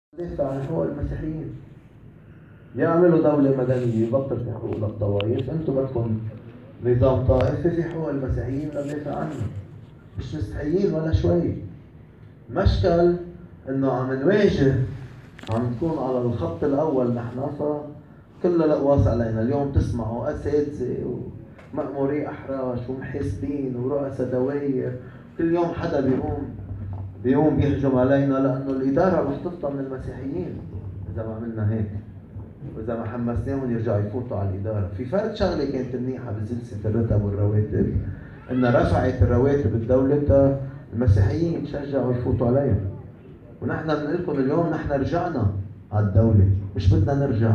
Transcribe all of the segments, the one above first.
دافع عن حقوق المسيحيين. يعملوا دولة مدنية يبطل في حقوق للطوائف، انتم بدكم نظام طائفي في حقوق المسيحيين ندافع عنه. مش مستحيين ولا شوي. مشكل انه عم نواجه، عم نكون على الخط الاول نحن، فكل الأقواس علينا. اليوم تسمعوا اساتذة ومأموري احراش ومحاسبين ورؤساء دوائر، كل يوم حدا بيقوم بيهجم علينا لانه الاداره رح تفضى من المسيحيين اذا ما عملنا هيك، واذا ما حمسناهم يرجعوا يفوتوا على الاداره. في فرد شغله كانت منيحه بسلسله الرتب والرواتب، انها رفعت الرواتب الدوله المسيحيين تشجعوا يفوتوا عليهم. ونحن بنقول لكم اليوم نحن رجعنا على الدوله، مش بدنا نرجع،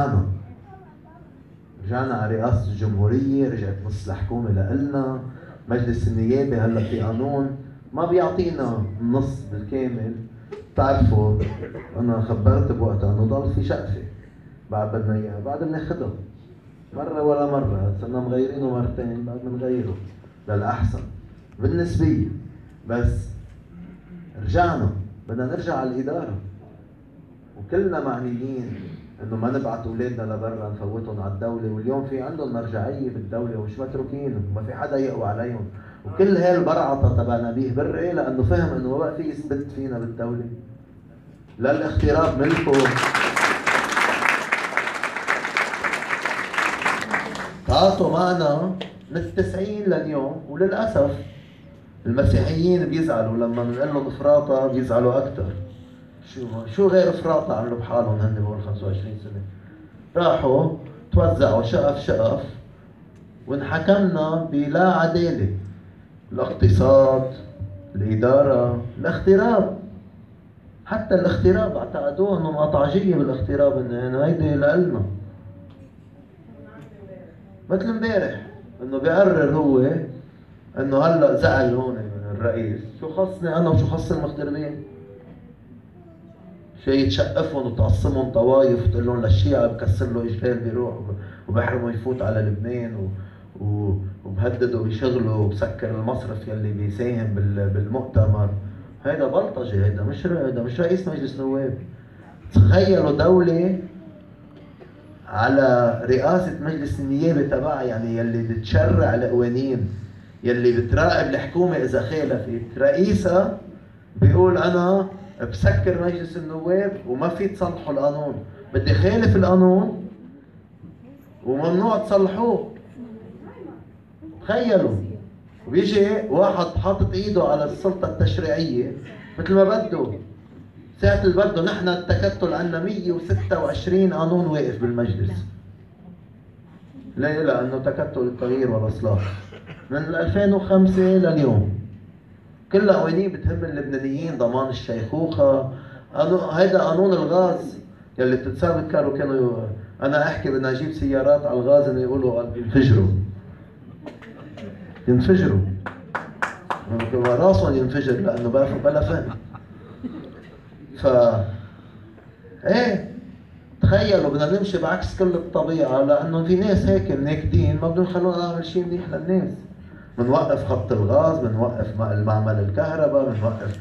رجعنا على رئاسه الجمهوريه، رجعت نص الحكومه لنا. مجلس النيابه هلا في قانون ما بيعطينا النص بالكامل. بتعرفوا انا خبرت بوقتها انه ضل في شقفه بعد بدنا اياها، بعد بناخذها مره ولا مره، صرنا مغيرينه مرتين، بعد بنغيره للاحسن بالنسبيه. بس رجعنا، بدنا نرجع على الاداره، وكلنا معنيين انه ما نبعث اولادنا لبرا نفوتهم على الدوله. واليوم في عندهم مرجعيه بالدوله ومش متروكين وما في حدا يقوى عليهم. وكل هاي البرعطه تبع نبيه بري لانه فهم انه ما بقى في يثبت فينا بالدوله. لا الاغتراب ملكه، تعاطوا معنا من التسعين لليوم. وللاسف المسيحيين بيزعلوا لما بنقول لهم افراطه، بيزعلوا اكثر. شو غير افراطه عملوا بحالهم هن بقول 25 سنه؟ راحوا توزعوا شقف وانحكمنا بلا عداله. الاقتصاد، الاداره، الاغتراب. حتى الاغتراب اعتقدوه انه مقطعجيه بالاغتراب، انه هيدي لنا. مثل امبارح انه بيقرر هو انه هلا زعل هون من الرئيس، شو خصني انا وشو خص المغتربين؟ شيء تشقفهم وتقسمهم طوايف وتقول لهم للشيعة بكسر له اجبال بيروح وبحرمه يفوت على لبنان وبهدده بشغله وبسكر المصرف يلي بيساهم بالمؤتمر. هيدا بلطجة، هيدا مش رئيس مجلس نواب. تخيلوا دولة على رئاسة مجلس النيابة تبعها، يعني يلي بتشرع القوانين، يلي بتراقب الحكومة إذا خالفت، رئيسها بيقول أنا بسكر مجلس النواب وما في تصلحوا القانون، بدي خالف القانون وممنوع تصلحوه. تخيلوا. وبيجي واحد حاطط ايده على السلطة التشريعية مثل ما بده، ساعة اللي بده. نحن التكتل عنا 126 قانون واقف بالمجلس. ليه؟ لأنه تكتل التغيير والإصلاح من 2005 لليوم. كل قوانين بتهم اللبنانيين، ضمان الشيخوخة. هيدا قانون الغاز يلي بتتذكروا كانوا أنا أحكي بدنا نجيب سيارات على الغاز إنه يقولوا ينفجروا راسهم ينفجر لأنه بلا فهم. ايه تخيلوا بدنا نمشي بعكس كل الطبيعة، لأنه في ناس هيك مناكدين ما بدهم يخلونا نعمل شيء منيح للناس. بنوقف خط الغاز، بنوقف المعمل الكهرباء،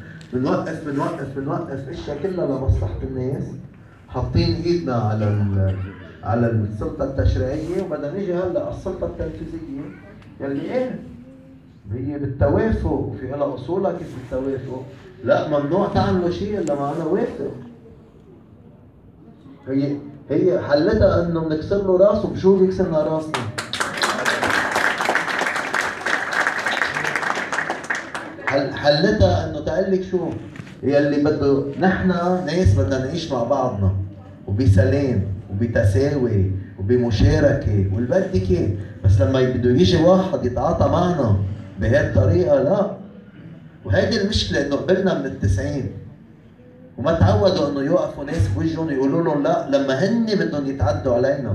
بنوقف اشياء كلها لمصلحة الناس. حاطين ايدنا على السلطة التشريعية، وبدنا نيجي هلا على السلطة التنفيذية يلي ايه هي بالتوافق وفي لها اصولها كيف بالتوافق. لا، ممنوع تعملوا شيء الا ما انا وافق. هي حلتها انه بنكسر له راسه. بشو بيكسرنا راسنا؟ حلتها انه تقلك شو هي اللي بده. نحن ناس بدنا نعيش مع بعضنا وبسلام وبتساوي وبمشاركه والبدك. بس لما بده يجي واحد يتعاطى معنا بهذه الطريقه، لا. وهيدي المشكله انه قبلنا من التسعين وما تعودوا انه يوقفوا ناس بوجههم يقولوا لهم لا لما هن بدهم يتعدوا علينا.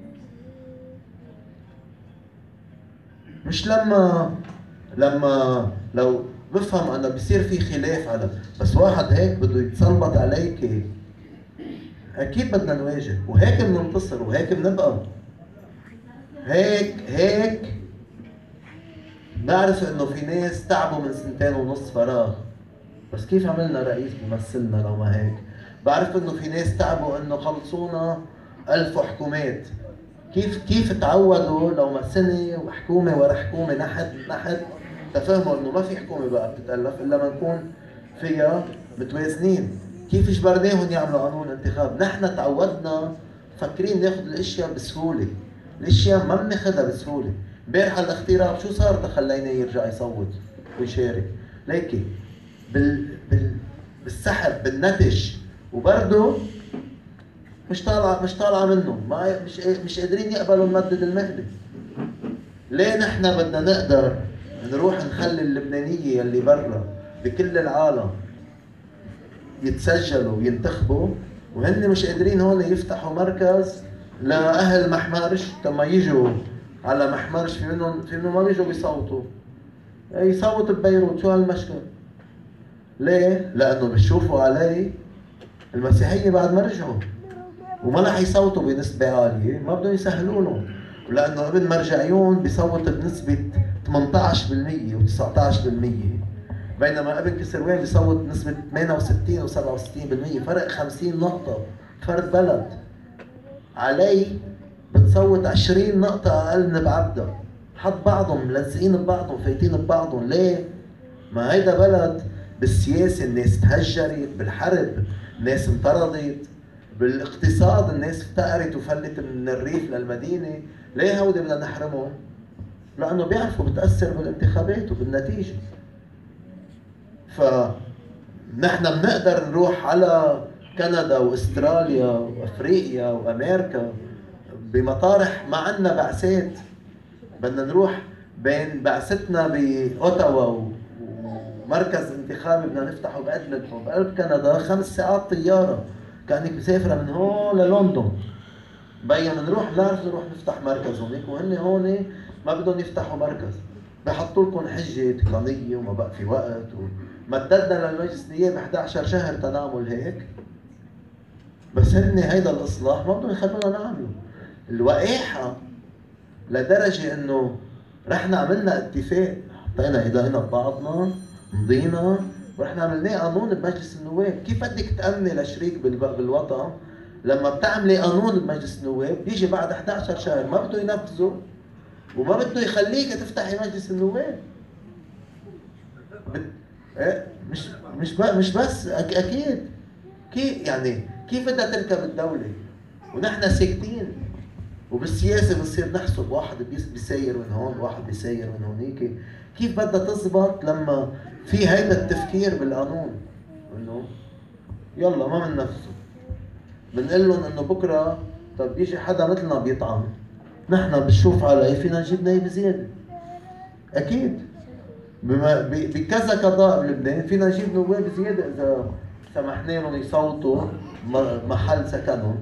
مش لما لو بفهم انا بصير في خلاف على، بس واحد هيك بده يتسلط عليك، اكيد بدنا نواجه. وهيك بننتصر وهيك بنبقى. هيك بعرف انه في ناس تعبوا من 2.5 سنين فراغ، بس كيف عملنا رئيس بيمثلنا لو ما هيك؟ بعرف انه في ناس تعبوا انه خلصونا 1000 حكومات. كيف تعودوا لو ما سنه وحكومه ورا حكومه نحت تفهموا انه ما في حكومه بقى بتتالف الا ما نكون فيها متوازنين. كيف جبرناهم يعملوا قانون انتخاب؟ نحن تعودنا فكرين ناخذ الاشياء بسهوله، الاشياء ما بناخذها بسهوله. امبارح الاغتراب شو صار تخلينا يرجع يصوت ويشارك؟ ليكي بالسحب بالنتش، وبرضه مش طالعه منه، ما مش قادرين يقبلوا نمدد المهله. ليه نحن بدنا نقدر نروح نخلي اللبنانيه اللي برا بكل العالم يتسجلوا وينتخبوا، وهن مش قادرين هون يفتحوا مركز لاهل محمرش لما يجوا على محمرش؟ في منهم ما بيجوا بيصوتوا، يصوت ببيروت. شو هالمشكل؟ ليه؟ لانه بيشوفوا علي المسيحيه بعد ما رجعوا وما رح يصوتوا بنسبه عاليه، ما بدهم يسهلوا لهم. ولانه ابن مرجعيون بيصوت بنسبه 18% و19%، بينما ابن كسروان بيصوت بنسبه 68 و67%، فرق 50 نقطه، فرق بلد. علي بتصوت 20 نقطه اقل من بعبده، حط بعضهم ملزقين ببعضهم فايتين ببعضهم. ليه؟ ما هيدا بلد بالسياسه الناس تهجرت، بالحرب الناس انطردت، بالاقتصاد الناس افتقرت وفلت من الريف للمدينه. ليه هودي بدنا نحرمهم؟ لانه بيعرفوا بتاثر بالانتخابات وبالنتيجه. فنحن بنقدر نروح على كندا واستراليا وافريقيا وامريكا بمطارح ما عندنا بعثات. بدنا نروح بين بعثتنا باوتاوا ومركز انتخابي بدنا نفتحه بادلتون بقلب كندا 5 ساعات طياره، كانك مسافره من هون للندن. بينا نروح بنعرف نروح نفتح مركز هونيك، وهن هون ما بدهم يفتحوا مركز، بحطوا لكم حجه تقنيه وما بقى في وقت. ومددنا للمجلس النيابي 11 شهر تنعمل هيك، بس هن هيدا الاصلاح ما بدهم يخلونا نعمله. الوقاحه لدرجه انه رحنا عملنا اتفاق، حطينا ايدينا ببعضنا، مضينا ورحنا عملناه قانون بمجلس النواب. كيف بدك تأمني لشريك بالوطن لما بتعملي قانون بمجلس النواب بيجي بعد 11 شهر ما بده ينفذه وما بده يخليك تفتحي مجلس النواب؟ مش بس اكيد. كيف بدها تركب الدولة ونحن ساكتين؟ وبالسياسة بنصير نحسب واحد بيسير من هون واحد بيسير من هونيك. كيف بدها تزبط لما في هيدا التفكير بالقانون انه يلا ما بننفذه؟ بنقول لهم انه بكره طب يجي حدا مثلنا بيطعن، نحن بنشوف عليه فينا نجيب نايب زياده. اكيد بكذا قضاء بلبنان فينا نجيب نواب زياده اذا سمحنا لهم يصوتوا محل سكنهم.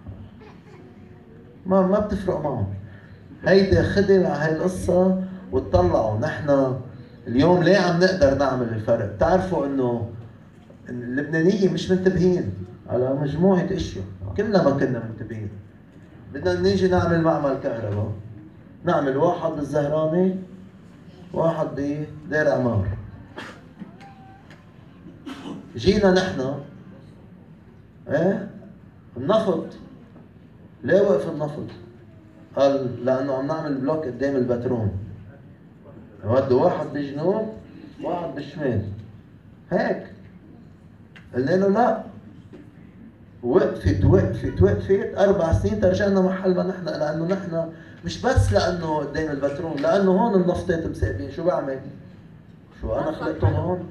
ما بتفرق معهم. هيدا خدي على هاي القصه وتطلعوا. نحن اليوم ليه عم نقدر نعمل الفرق؟ بتعرفوا انه اللبنانيه مش منتبهين على مجموعه اشياء، كلنا ما كنا منتبهين. بدنا نيجي نعمل معمل كهرباء، نعمل واحد بالزهراني واحد بدير عمار. جينا نحن النفط، ليه وقف النفط؟ قال لانه عم نعمل بلوك قدام البترون، ودوا واحد بالجنوب واحد بالشمال هيك. قلنا له لا، وقفت 4 سنين ترجعنا محل ما نحن، لانه نحن مش بس لانه قدام البترون، لانه هون النفطات مساقبين. شو بعمل؟ شو انا خلقتهم هون؟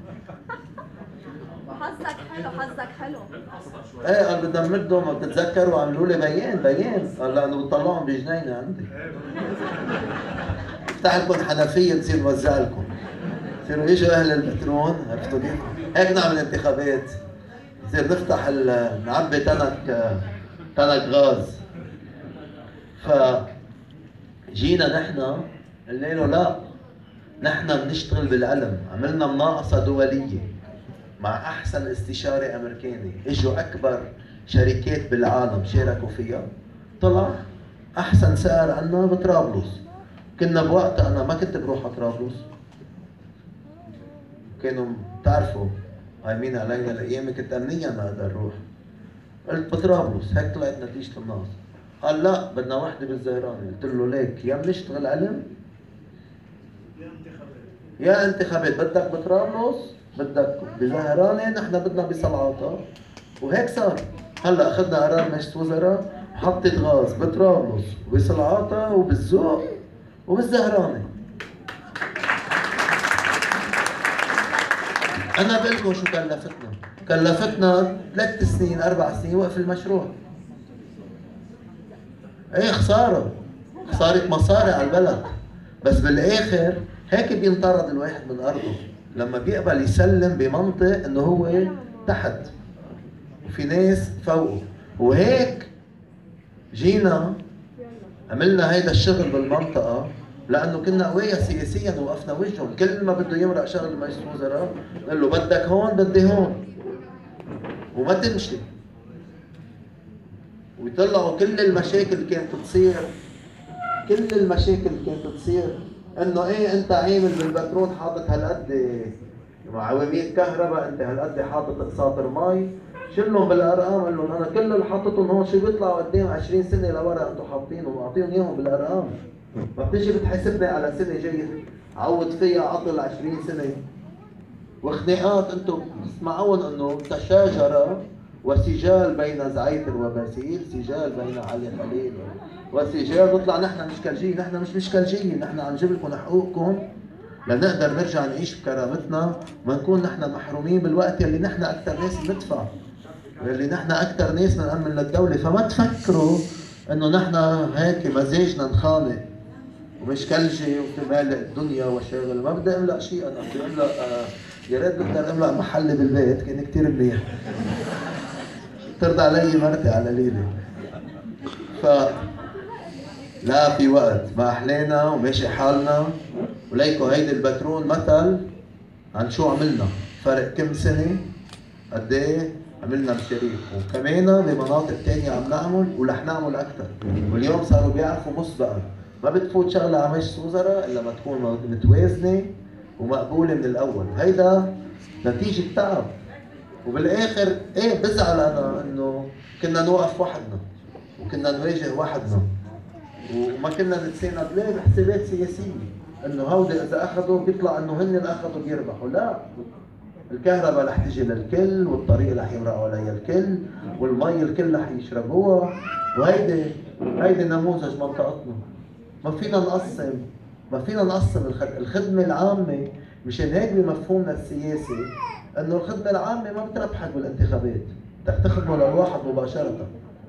حظك حلو. قال بدنا نمدهم. ما بتتذكروا عملوا لي بيان قال لانه بطلعهم بجنينه عندي. افتح لكم حنفيه تصير نوزع لكم، تصيروا يجوا اهل البترون. عرفتوا كيف؟ هيك نعمل انتخابات، نصير نفتح نعبي تنك غاز. فجينا نحن قلنا له لا، نحن بنشتغل بالعلم. عملنا مناقصه دوليه مع احسن استشاري امريكاني، اجوا اكبر شركات بالعالم شاركوا فيها، طلع احسن سعر عنا بطرابلس. كنا بوقتها انا ما كنت بروح على طرابلس، كانوا بتعرفوا هايمين علينا الايام كنت امنيا ما اقدر اروح. قلت بطرابلس، هيك طلعت نتيجة الناس. قال لا بدنا وحدة بالزهراني. قلت له ليك يا بنشتغل علم يا انتخابات، بدك بطرابلس بدك بزهراني، نحن بدنا بصلعاتة. وهيك صار. هلا اخذنا قرار مجلس وزراء محطة غاز بطرابلس وبصلعاتة وبالذوق وبالزهراني. انا بقول لكم شو كلفتنا 3 سنين 4 سنين وقف المشروع. ايه خسارة مصاري على البلد. بس بالاخر هيك بينطرد الواحد من ارضه لما بيقبل يسلم بمنطق انه هو تحت وفي ناس فوقه. وهيك جينا عملنا هيدا الشغل بالمنطقة لأنه كنا قوية سياسيا ووقفنا وجههم. كل ما بده يمرق شغل مجلس وزراء قال له بدك هون بدي هون وما تمشي. ويطلعوا كل المشاكل كانت تصير انه ايه انت عامل بالبترول حاطط هالقد معومية كهرباء، انت هالقد حاطط اقساطر مي، شلهم بالارقام. قال لهم انا كل اللي حاططهم هون شو بيطلعوا قدام 20 سنه لورا انتم حاطينهم واعطيهم اياهم بالارقام. ما بتيجي بتحاسبني على سنه جاي عوض فيها عطل 20 سنه. وخناقات انتم بتسمعون انه تشاجر وسجال بين زعيتر وباسيل، سجال بين علي خليل وسجال. بيطلع نحن مشكلجيين. نحن مش مشكلجيين، نحن عم نجيب لكم حقوقكم لنقدر نرجع نعيش بكرامتنا، ما نكون نحن محرومين بالوقت اللي نحن اكثر ناس بندفع، اللي نحن اكثر ناس بنأمن للدوله. فما تفكروا انه نحن هيك مزاجنا نخانق ومشكلجي وفي مالق الدنيا وشاغل. ما بدي املأ شيء، انا بدي املأ يا ريت بقدر املأ محل بالبيت كان كثير منيح. ترضى علي مرتي على ليلة. ف لا في وقت ما احلينا وماشي حالنا. وليكو هيدي البترول مثل عن شو عملنا. فرق كم سنة قد ايه عملنا مشاريع، وكمان بمناطق تانية عم نعمل ورح نعمل اكثر. واليوم صاروا بيعرفوا مسبقا ما بتفوت شغلة على مجلس وزراء الا ما تكون متوازنة ومقبولة من الاول. هيدا نتيجة تعب. وبالاخر ايه بزعل انا انه كنا نوقف وحدنا وكنا نواجه وحدنا وما كنا نتساند ليه بحسابات سياسيه انه هودي اذا اخذوا بيطلع انه هن اللي اخذوا بيربحوا. لا، الكهرباء رح تجي للكل والطريق رح يمرقوا عليها الكل والمي الكل رح يشربوها. وهيدي نموذج منطقتنا. ما فينا نقسم الخدمه العامه. مشان هيك بمفهومنا السياسي انه الخدمه العامه ما بتربحك بالانتخابات، بدك تخدمه للواحد مباشره.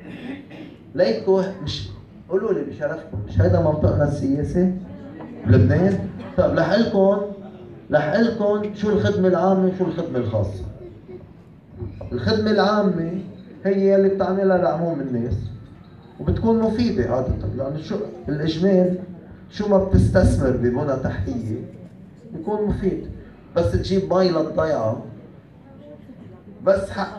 ليكو مش قولوا لي بشرفكم مش هيدا منطقنا السياسي بلبنان؟ طب لح لكم شو الخدمه العامه وشو الخدمه الخاصه. الخدمه العامه هي اللي بتعملها لعموم الناس وبتكون مفيده عاده، لانه شو الاجمال شو ما بتستثمر ببنى تحتيه بيكون مفيد. بس تجيب مي للضيعه، بس حق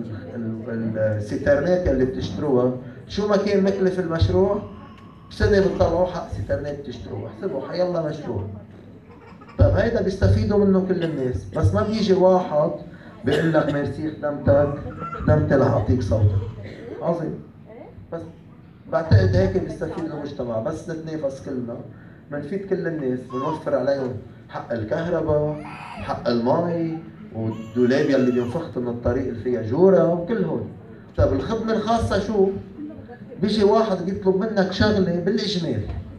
السيترنات اللي بتشتروها شو ما كان مكلف المشروع بسنه بتطلعوا حق سيترنات تشتروه. احسبوا حيالله مشروع. طيب هيدا بيستفيدوا منه كل الناس، بس ما بيجي واحد بيقول لك ميرسي خدمتي رح اعطيك صوتك. عظيم. بس بعتقد هيك بيستفيد المجتمع. بس نتنافس كلنا بنفيد كل الناس، بنوفر عليهم حق الكهرباء، حق المي، والدولاب يلي بينفخت من الطريق اللي فيها جوره وكل هول. طيب الخدمه الخاصه شو؟ بيجي واحد بيطلب منك شغله بالاجمال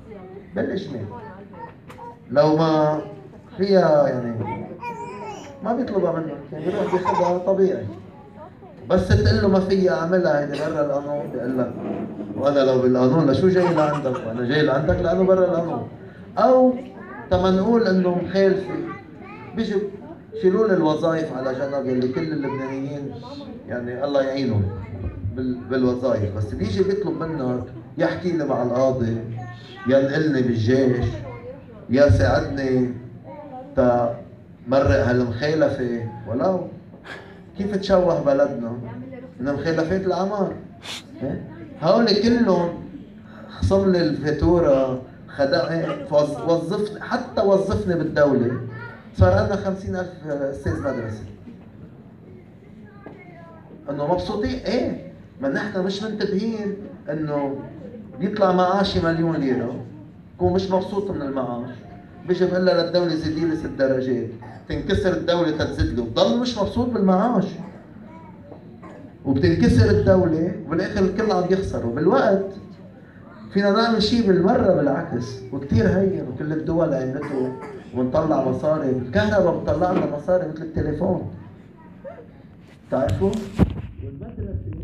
لو ما فيها يعني ما بيطلبها منك، يعني بيروح بياخذها طبيعي. بس تقول له ما فيها اعملها هيدي برا القانون، بيقول لك وانا لو بالقانون لشو جاي لعندك؟ وانا جاي لعندك لانه برا القانون. او تما نقول انه مخالفه بيجوا شيلوا لي الوظائف على جنب يلي كل اللبنانيين يعني الله يعينهم بالوظائف. بس بيجي بيطلب منك يحكي لي مع القاضي، يا نقلني بالجيش، يا ساعدني تمرق هالمخالفه. ولو كيف تشوه بلدنا من مخالفات العمار. هول كلهم خصم لي الفاتوره، خدعني، وظفني، حتى وظفني بالدوله. صار عندنا 50,000 استاذ مدرسه. انه مبسوطين ايه؟ ما نحن مش منتبهين انه بيطلع معاشي 1,000,000 ليرة، بكون مش مبسوط من المعاش، بيجي بقول لها للدولة زيدي لي 6 درجات، تنكسر الدولة تزيد له، بضل مش مبسوط بالمعاش، وبتنكسر الدولة وبالاخر الكل عم يخسروا بالوقت. فينا نعمل شيء بالمرة بالعكس وكتير هين، وكل الدول عملته، ونطلع مصاري. الكهرباء بتطلع لنا مصاري مثل التليفون، تعرفوا؟ والمدرسة